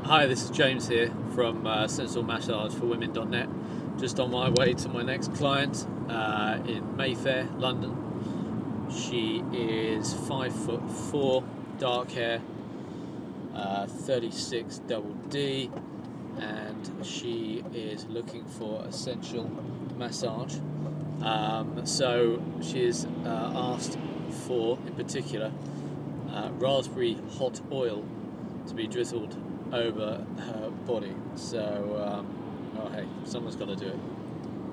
Hi, this is James here from Sensible Massage for Women.net. Just on my way to my next client in Mayfair, London. She is 5'4", dark hair, 36 double D, and she is looking for a sensual massage. So she is asked for, in particular, raspberry hot oil to be drizzled over her body. So, oh hey, someone's got to do it.